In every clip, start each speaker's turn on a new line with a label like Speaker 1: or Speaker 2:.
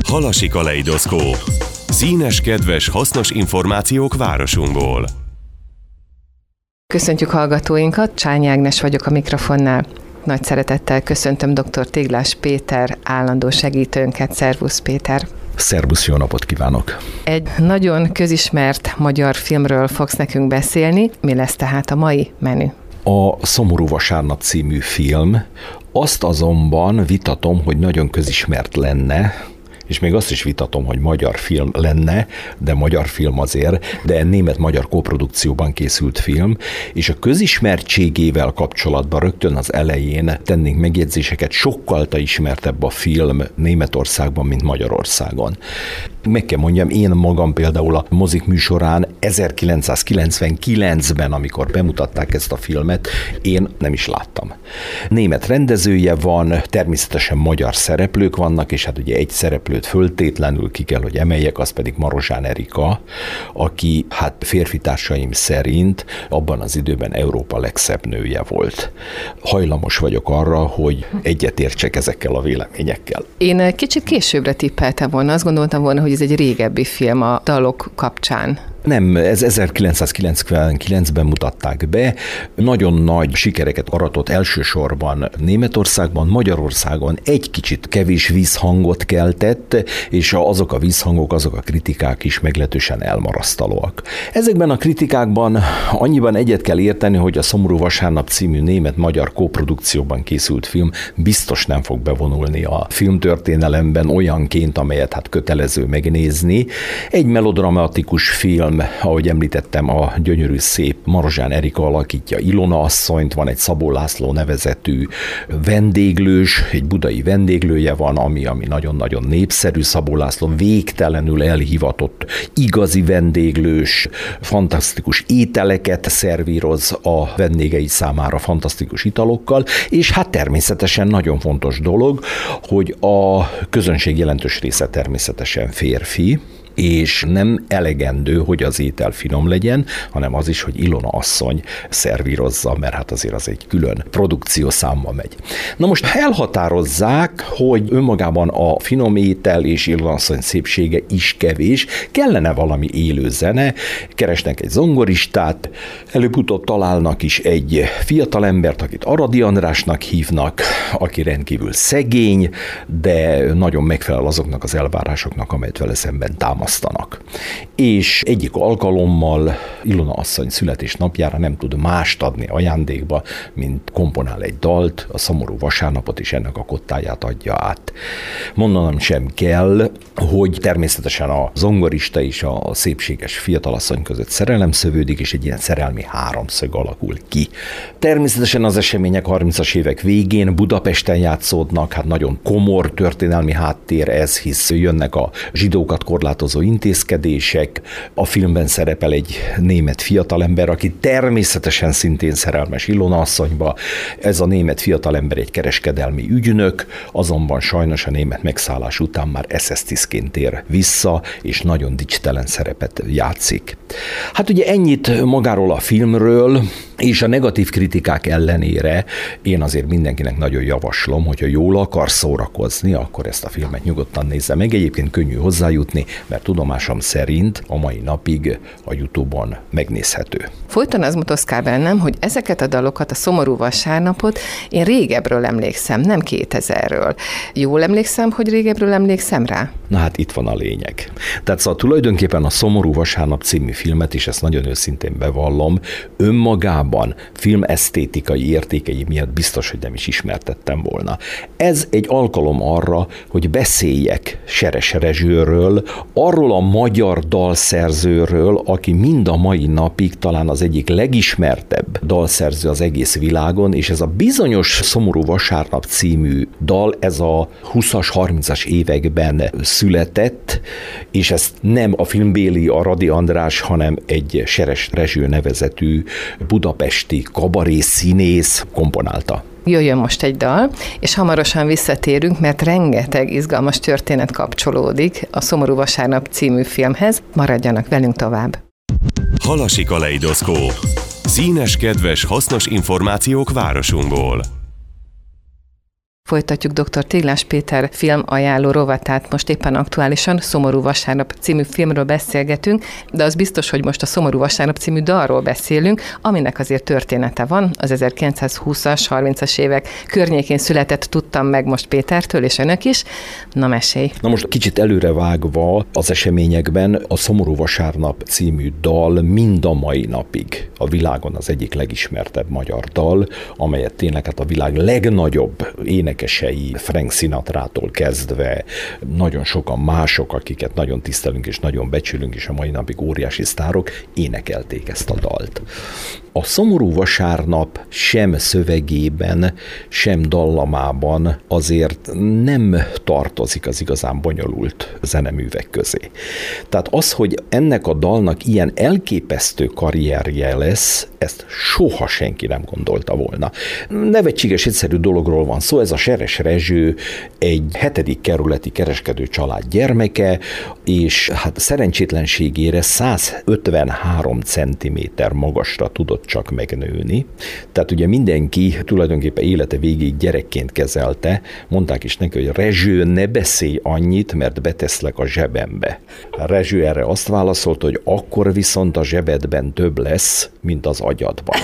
Speaker 1: Halasi kaleidoszkóp. Színes, kedves, hasznos információk városunkból.
Speaker 2: Köszöntjük hallgatóinkat, Csányi Ágnes vagyok a mikrofonnál. Nagy szeretettel köszöntöm dr. Téglás Péter állandó segítőnket. Szervusz Péter!
Speaker 3: Szervusz, jó napot kívánok!
Speaker 2: Egy nagyon közismert magyar filmről fogsz nekünk beszélni. Mi lesz tehát a mai menü?
Speaker 3: A Szomorú vasárnap című film. Azt azonban vitatom, hogy nagyon közismert lenne, és még azt is vitatom, hogy magyar film lenne, de magyar film azért, de német-magyar koprodukcióban készült film, és a közismertségével kapcsolatban rögtön az elején tennénk megjegyzéseket, sokkal ismertebb a film Németországban, mint Magyarországon. Meg kell mondjam, én magam például a mozik műsorán 1999-ben, amikor bemutatták ezt a filmet, én nem is láttam. Német rendezője van, természetesen magyar szereplők vannak, és hát ugye egy szereplőt föltétlenül ki kell, hogy emeljek, az pedig Marozsán Erika, aki hát férfitársaim szerint abban az időben Európa legszebb nője volt. Hajlamos vagyok arra, hogy egyetértsek ezekkel a véleményekkel.
Speaker 2: Én kicsit későbbre tippeltem volna, azt gondoltam volna, hogy ez egy régebbi film a dalok kapcsán.
Speaker 3: Nem, ez 1999-ben mutatták be, nagyon nagy sikereket aratott elsősorban Németországban, Magyarországon egy kicsit kevés vízhangot keltett, és azok a vízhangok, azok a kritikák is meglehetősen elmarasztalóak. Ezekben a kritikákban annyiban egyet kell érteni, hogy a Szomorú vasárnap című német-magyar koprodukcióban készült film biztos nem fog bevonulni a filmtörténelemben olyanként, amelyet hát kötelező megnézni. Egy melodramatikus film, ahogy említettem, a gyönyörű szép Marozsán Erika alakítja Ilona asszonyt, van egy Szabó László nevezetű vendéglős, egy budai vendéglője van, ami nagyon-nagyon népszerű. Szabó László végtelenül elhivatott, igazi vendéglős, fantasztikus ételeket szervíroz a vendégei számára fantasztikus italokkal, és hát természetesen nagyon fontos dolog, hogy a közönség jelentős része természetesen férfi, és nem elegendő, hogy az étel finom legyen, hanem az is, hogy Ilona asszony szervírozza, mert hát azért az egy külön produkciószámba megy. Na most elhatározzák, hogy önmagában a finom étel és Ilona asszony szépsége is kevés, kellene valami élő zene, keresnek egy zongoristát, előbb-utóbb találnak is egy fiatalembert, akit Aradi Andrásnak hívnak, aki rendkívül szegény, de nagyon megfelel azoknak az elvárásoknak, amelyet vele szemben támasztanak. És egyik alkalommal Ilona asszony születésnapjára nem tud mást adni ajándékba, mint komponál egy dalt, a Szomorú vasárnapot, és ennek a kottáját adja át. Mondanom sem kell, hogy természetesen a zongorista és a szépséges fiatalasszony között szerelem szövődik, és egy ilyen szerelmi háromszög alakul ki. Természetesen az események 30-as évek végén Budapesten játszódnak, hát nagyon komor történelmi háttér ez, hisz jönnek a zsidókat korlátozó intézkedések. A filmben szerepel egy német fiatalember, aki természetesen szintén szerelmes Ilona asszonyba. Ez a német fiatalember egy kereskedelmi ügynök, azonban sajnos a német megszállás után már SS-tisztként tér vissza, és nagyon dicstelen szerepet játszik. Hát ugye ennyit magáról a filmről, és a negatív kritikák ellenére én azért mindenkinek nagyon javaslom, hogyha jól akar szórakozni, akkor ezt a filmet nyugodtan nézze meg. Egyébként könnyű hozzájutni, mert tudomásom szerint a mai napig a YouTube-on megnézhető.
Speaker 2: Folyton az motoszkál bennem, hogy ezeket a dalokat, a Szomorú vasárnapot én régebről emlékszem, nem 2000-ről. Jól emlékszem, hogy régebről emlékszem rá?
Speaker 3: Na hát itt van a lényeg. Tehát szóval tulajdonképpen a Szomorú vasárnap című filmet, és ezt nagyon őszintén bevallom, önmagában filmesztétikai értékei miatt biztos, hogy nem is ismertettem volna. Ez egy alkalom arra, hogy beszéljek Seres Rezsőről, arról a magyar dalszerzőről, aki mind a mai napig talán az egyik legismertebb dalszerző az egész világon, és ez a bizonyos Szomorú vasárnap című dal, ez a 20-as, 30-as években született, és ezt nem a filmbéli Aradi András, hanem egy Seres Rezső nevezetű budapesti kabaré színész komponálta.
Speaker 2: Jöjjön most egy dal, és hamarosan visszatérünk, mert rengeteg izgalmas történet kapcsolódik a Szomorú vasárnap című filmhez. Maradjanak velünk tovább.
Speaker 1: Halasi kaleidoszkóp. Színes, kedves, hasznos információk városunkból.
Speaker 2: Folytatjuk dr. Téglás Péter film ajánló rovatát, most éppen aktuálisan Szomorú vasárnap című filmről beszélgetünk, de az biztos, hogy most a Szomorú vasárnap című dalról beszélünk, aminek azért története van, az 1920-as, 30-as évek környékén született, tudtam meg most Pétertől, és önök is. Na, mesélj! Na
Speaker 3: most kicsit előre vágva az eseményekben a Szomorú vasárnap című dal mind a mai napig a világon az egyik legismertebb magyar dal, amelyet tényleg a világ legnagyobb énekesei, Frank Sinatrától kezdve, nagyon sokan mások, akiket nagyon tisztelünk és nagyon becsülünk, és a mai napig óriási sztárok énekelték ezt a dalt. A Szomorú vasárnap sem szövegében, sem dallamában azért nem tartozik az igazán bonyolult zeneművek közé. Tehát az, hogy ennek a dalnak ilyen elképesztő karrierje lesz, ezt soha senki nem gondolta volna. Nevetséges, egyszerű dologról van szó, ez a Seres Rezső egy 7. kerületi kereskedő család gyermeke, és hát szerencsétlenségére 153 cm magasra tudott csak megnőni. Tehát ugye mindenki tulajdonképpen élete végéig gyerekként kezelte, mondták is neki, hogy Rezső, ne beszélj annyit, mert beteszlek a zsebembe. A Rezső erre azt válaszolt, hogy akkor viszont a zsebedben több lesz, mint az agyadban.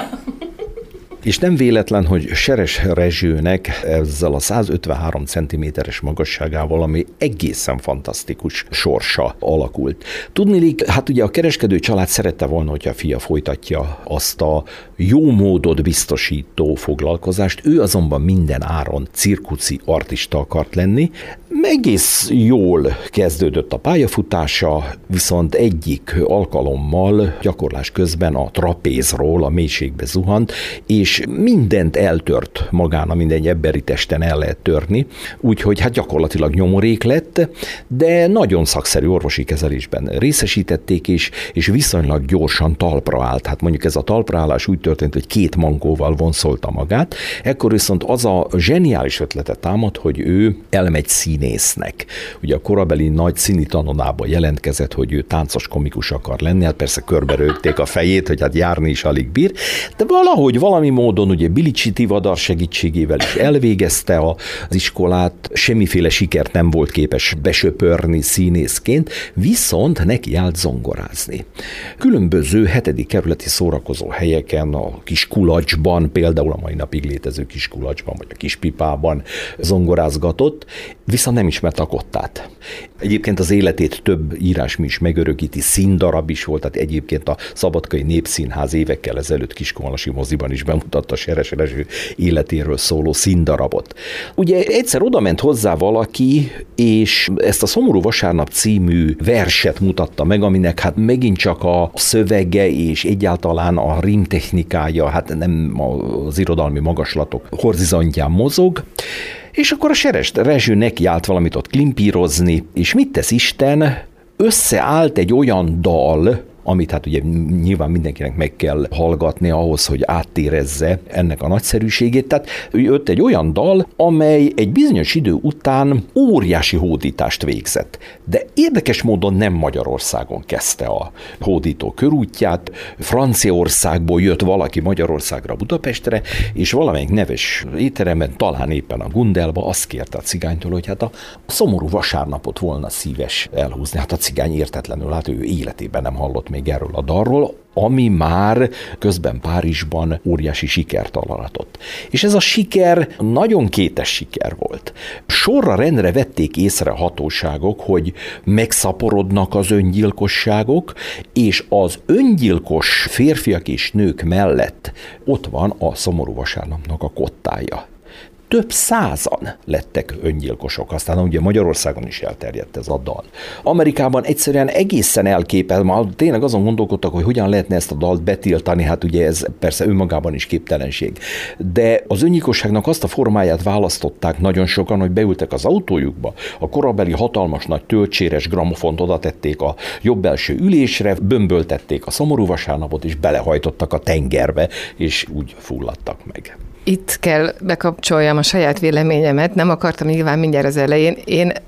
Speaker 3: És nem véletlen, hogy Seres Rezsőnek ezzel a 153 cm-es magasságával, ami egészen fantasztikus sorsa alakult. Tudniillik, hát ugye a kereskedő család szerette volna, hogy a fia folytatja azt a jó módot biztosító foglalkozást, ő azonban minden áron cirkuszi artista akart lenni. Egész jól kezdődött a pályafutása, viszont egyik alkalommal gyakorlás közben a trapézról a mélységbe zuhant, és mindent eltört magán, minden emberi testen el lehet törni, úgyhogy hát gyakorlatilag nyomorék lett, de nagyon szakszerű orvosi kezelésben részesítették, és viszonylag gyorsan talpra állt. Hát mondjuk ez a talpraállás úgy történt, hogy 2 mankóval vonszolta magát, ekkor viszont az a zseniális ötletet támad, hogy ő elmegy színésznek. Ugye a korabeli nagy színi tanonába jelentkezett, hogy ő táncos komikus akar lenni, hát persze körberögték a fejét, hogy hát járni is alig bír, de valahogy valami módon ugye Bilicsi Tivadar segítségével is elvégezte az iskolát, semmiféle sikert nem volt képes besöpörni színészként, viszont neki állt zongorázni. Különböző 7. kerületi szórakozó helyeken, a Kiskulacsban, például a mai napig létező Kiskulacsban, vagy a Kispipában zongorázgatott, viszont nem ismert a kottát. Egyébként az életét több írásmű is megörökíti, színdarab is volt, tehát egyébként a Szabadkai Népszínház évekkel ezelőtt Kiskunhalasi moziban is bemutatta Seres Rezső életéről szóló színdarabot. Ugye egyszer odament hozzá valaki, és ezt a Szomorú vasárnap című verset mutatta meg, aminek hát megint csak a szövege és egyáltalán a rímtechnikája, hát nem az irodalmi magaslatok horizontyán mozog, és akkor a Seres Rezső neki állt valamit ott klimpírozni, és mit tesz Isten? Összeállt egy olyan dal, amit hát ugye nyilván mindenkinek meg kell hallgatni ahhoz, hogy áttérezze ennek a nagyszerűségét. Tehát jött egy olyan dal, amely egy bizonyos idő után óriási hódítást végzett. De érdekes módon nem Magyarországon kezdte a hódító körútját. Franciaországból jött valaki Magyarországra, Budapestre, és valamelyik neves étteremben, talán éppen a Gundelba azt kérte a cigánytól, hogy hát a Szomorú vasárnapot volna szíves elhúzni. Hát a cigány értetlenül, hát ő életében nem hallott még erről a dalról, ami már közben Párizsban óriási sikert aratott. És ez a siker nagyon kétes siker volt. Sorra rendre vették észre hatóságok, hogy megszaporodnak az öngyilkosságok, és az öngyilkos férfiak és nők mellett ott van a Szomorú vasárnapnak a kottája. Több százan lettek öngyilkosok, aztán ugye Magyarországon is elterjedt ez a dal. Amerikában egyszerűen egészen elképelt, már tényleg azon gondolkodtak, hogy hogyan lehetne ezt a dalt betiltani, hát ugye ez persze önmagában is képtelenség. De az öngyilkosságnak azt a formáját választották nagyon sokan, hogy beültek az autójukba, a korabeli hatalmas nagy töltséres gramofont oda tették a jobb első ülésre, bömböltették a Szomorú vasárnapot, és belehajtottak a tengerbe, és úgy fulladtak meg.
Speaker 2: Itt kell bekapcsoljam a saját véleményemet, nem akartam nyilván mindjárt az elején. Én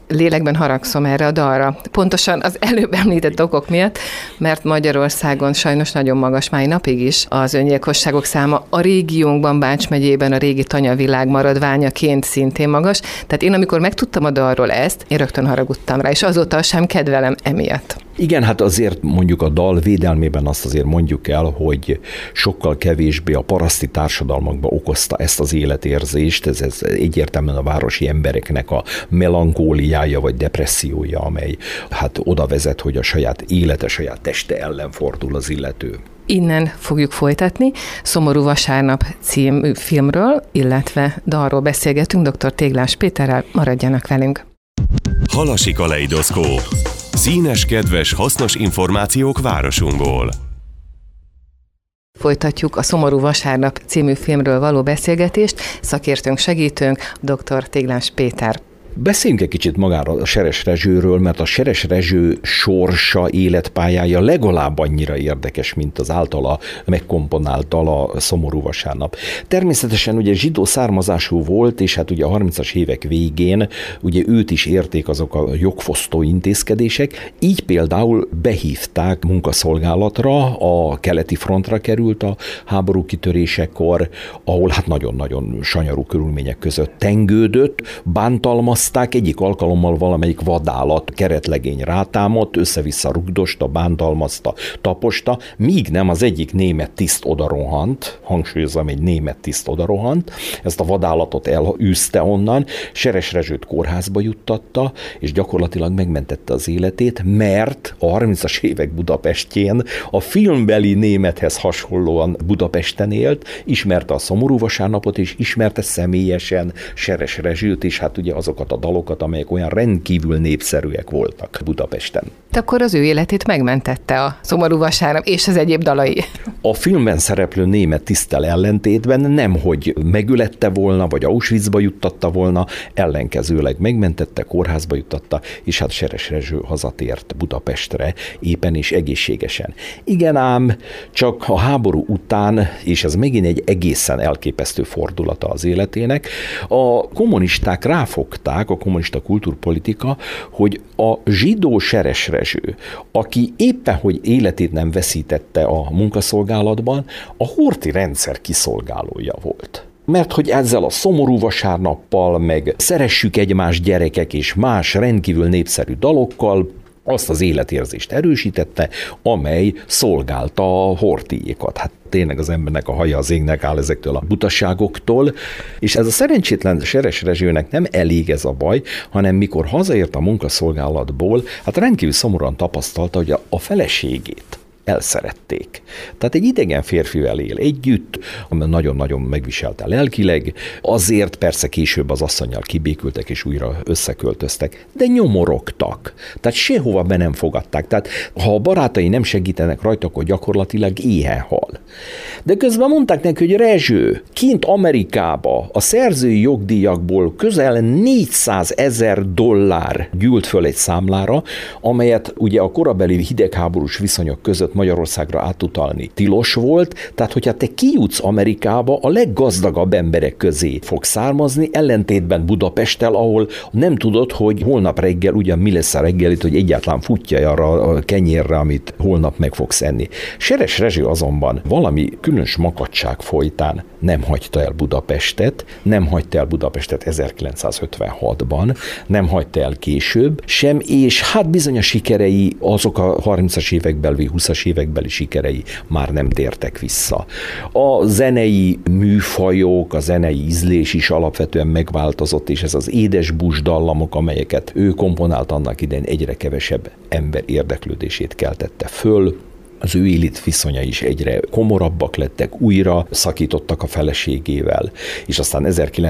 Speaker 2: lélekben haragszom erre a dalra. Pontosan az előbb említett okok miatt, mert Magyarországon sajnos nagyon magas mai napig is az öngyilkosságok száma. A régiónkban, Bács megyében a régi tanyavilág maradványaként szintén magas. Tehát én, amikor megtudtam a dalról ezt, én rögtön haragudtam rá, és azóta sem kedvelem emiatt.
Speaker 3: Igen, hát azért mondjuk a dal védelmében azt azért mondjuk el, hogy sokkal kevésbé a paraszti társadalmakban okozta ezt az életérzést, ez egyértelműen a városi embereknek a melankóliája vagy depressziója, amely hát oda vezet, hogy a saját élete, saját teste ellen fordul az illető.
Speaker 2: Innen fogjuk folytatni. Szomorú vasárnap című filmről, illetve dalról beszélgetünk dr. Téglás Péterrel. Maradjanak velünk.
Speaker 1: Halasi kaleidoszkóp. Színes, kedves, hasznos információk városunkból.
Speaker 2: Folytatjuk a Szomorú vasárnap című filmről való beszélgetést. Szakértőnk, segítőnk, dr. Téglás Péter.
Speaker 3: Beszéljünk egy kicsit magára a Seres Rezsőről, mert a Seres Rezső sorsa, életpályája legalább annyira érdekes, mint az általa megkomponált dal, a Szomorú vasárnap. Természetesen ugye zsidó származású volt, és hát ugye a 30-as évek végén ugye őt is érték azok a jogfosztó intézkedések, így például behívták munkaszolgálatra, a keleti frontra került a háború kitörésekor, ahol hát nagyon-nagyon sanyarú körülmények között tengődött, bántalmazták, egyik alkalommal valamelyik vadállat, keretlegény rátámadt, össze-vissza rugdosta, bántalmazta, taposta, míg nem az egyik német tiszt odarohant, hangsúlyozom, egy német tiszt odarohant, ezt a vadállatot elűzte onnan, Seres Rezsőt kórházba juttatta, és gyakorlatilag megmentette az életét, mert a 30-as évek Budapestjén a filmbeli némethez hasonlóan Budapesten élt, ismerte a Szomorú vasárnapot, és ismerte személyesen Seres Rezsőt, és hát ugye azokat a dalokat, amelyek olyan rendkívül népszerűek voltak Budapesten.
Speaker 2: Akkor az ő életét megmentette a Szomorú vasárnap és az egyéb dalai.
Speaker 3: A filmben szereplő német tiszttel ellentétben nemhogy megülette volna, vagy Auschwitzba juttatta volna, ellenkezőleg megmentette, kórházba juttatta, és hát Seres Rezső hazatért Budapestre éppen és egészségesen. Igen ám, csak a háború után, és ez megint egy egészen elképesztő fordulata az életének, a kommunisták ráfogták, a kommunista kultúrpolitika, hogy a zsidó Seres Rezső, aki éppen, hogy életét nem veszítette a munkaszolgálatban, a horthy rendszer kiszolgálója volt. Mert hogy ezzel a Szomorú vasárnappal, meg Szeressük egymást gyerekek és más rendkívül népszerű dalokkal azt az életérzést erősítette, amely szolgálta a horthyékat. Hát tényleg az embernek a haja az égnek áll ezektől a butaságoktól, és ez a szerencsétlen Seres Rezsőnek nem elég ez a baj, hanem mikor hazaért a munkaszolgálatból, hát rendkívül szomorúan tapasztalta, hogy a feleségét elszerették. Tehát egy idegen férfivel él együtt, ami nagyon-nagyon megviselte lelkileg, azért persze később az asszonnyal kibékültek és újra összeköltöztek, de nyomorogtak. Tehát sehova be nem fogadták. Tehát ha a barátai nem segítenek rajta, akkor gyakorlatilag éhen hal. De közben mondták neki, hogy Rezső, kint Amerikába a szerzői jogdíjakból közel $400,000 gyűlt föl egy számlára, amelyet ugye a korabeli hidegháborús viszonyok között Magyarországra átutalni tilos volt, tehát hogyha te kijutsz Amerikába, a leggazdagabb emberek közé fog származni, ellentétben Budapesttel, ahol nem tudod, hogy holnap reggel ugyan mi lesz a reggelit, hogy egyáltalán futja arra a kenyérre, amit holnap meg fogsz enni. Seres Rezső azonban valami különös makacság folytán nem hagyta el Budapestet, nem hagyta el Budapestet 1956-ban, nem hagyta el később sem, és hát bizony a sikerei, azok a 30-as évekbeli, 20-as évekbeli sikerei már nem tértek vissza. A zenei műfajok, a zenei ízlés is alapvetően megváltozott, és ez az édes bús dallamok, amelyeket ő komponált annak idején, egyre kevesebb ember érdeklődését keltette föl. Az ő életviszonyai is egyre komorabbak lettek, újra szakítottak a feleségével, és aztán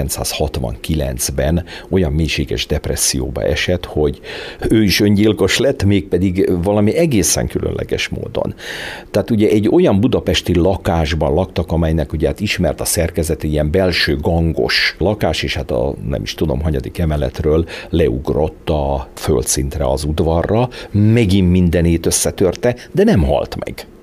Speaker 3: 1969-ben olyan mélységes depresszióba esett, hogy ő is öngyilkos lett, mégpedig valami egészen különleges módon. Tehát ugye egy olyan budapesti lakásban laktak, amelynek ugye hát ismert a szerkezet, ilyen belső gangos lakás, és hát a nem is tudom, hanyadik emeletről leugrott a földszintre, az udvarra, megint mindenét összetörte, de nem halt meg.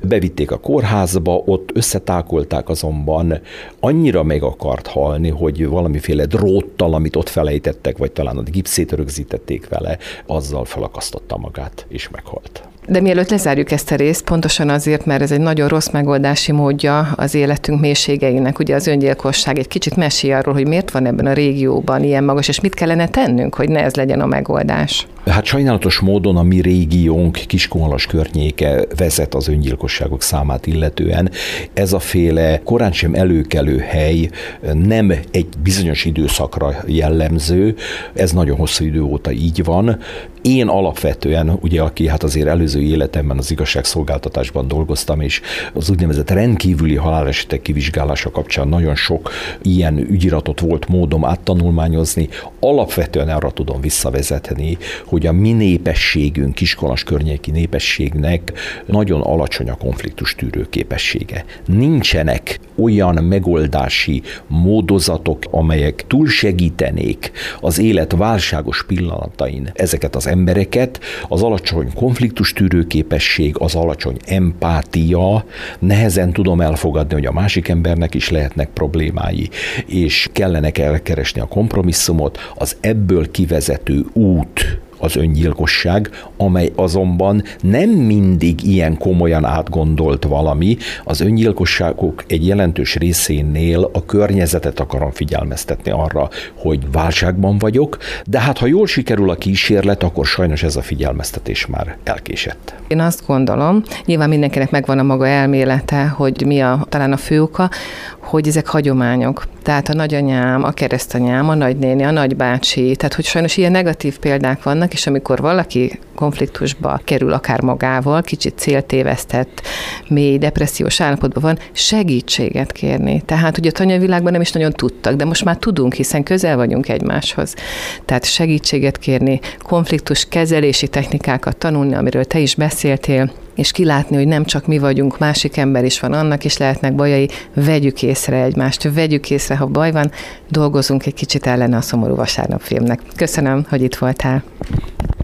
Speaker 3: bevitték a kórházba, ott összetákolták, azonban annyira meg akart halni, hogy valamiféle dróttal, amit ott felejtettek, vagy talán a gipszét rögzítették vele, azzal felakasztotta magát, és meghalt.
Speaker 2: De mielőtt lezárjuk ezt a részt, pontosan azért, mert ez egy nagyon rossz megoldási módja az életünk mélységeinek, ugye az öngyilkosság. Egy kicsit mesélj arról, hogy miért van ebben a régióban ilyen magas, és mit kellene tennünk, hogy ne ez legyen a megoldás.
Speaker 3: Hát sajnálatos módon a mi régiónk Kiskunhalas környéke vezet az öngyilkosságok számát illetően. Ez a féle korán sem előkelő hely nem egy bizonyos időszakra jellemző, ez nagyon hosszú idő óta így van. Én alapvetően, ugye aki hát azért előző életemben az igazságszolgáltatásban dolgoztam, és az úgynevezett rendkívüli halálesetek kivizsgálása kapcsán nagyon sok ilyen ügyiratot volt módom áttanulmányozni, alapvetően arra tudom visszavezetni, hogy a mi népességünk, Kiskunhalas környéki népességnek nagyon alacsony a konfliktus tűrő képessége. Nincsenek olyan megoldási módozatok, amelyek túlsegítenék az élet válságos pillanatain ezeket az embereket. Az alacsony konfliktus tűrő képesség, az alacsony empátia, nehezen tudom elfogadni, hogy a másik embernek is lehetnek problémái, és kellene elkeresni a kompromisszumot, az ebből kivezető út az öngyilkosság, amely azonban nem mindig ilyen komolyan átgondolt valami. Az öngyilkosságok egy jelentős részénél a környezetet akarom figyelmeztetni arra, hogy válságban vagyok, de hát ha jól sikerül a kísérlet, akkor sajnos ez a figyelmeztetés már elkésett.
Speaker 2: Én azt gondolom, nyilván mindenkinek megvan a maga elmélete, hogy mi talán a fő oka, hogy ezek hagyományok. Tehát a nagyanyám, a keresztanyám, a nagynéni, a nagybácsi, tehát hogy sajnos ilyen negatív példák vannak, és amikor valaki konfliktusba kerül akár magával, kicsit céltévesztett, mély depressziós állapotban van, segítséget kérni. Tehát ugye a tanyavilágban nem is nagyon tudtak, de most már tudunk, hiszen közel vagyunk egymáshoz. Tehát segítséget kérni, konfliktus kezelési technikákat tanulni, amiről te is beszéltél, és kilátni, hogy nem csak mi vagyunk, másik ember is van, annak is lehetnek bajai, vegyük észre egymást, vegyük észre, ha baj van, dolgozunk egy kicsit ellene a Szomorú vasárnap filmnek. Köszönöm, hogy itt voltál.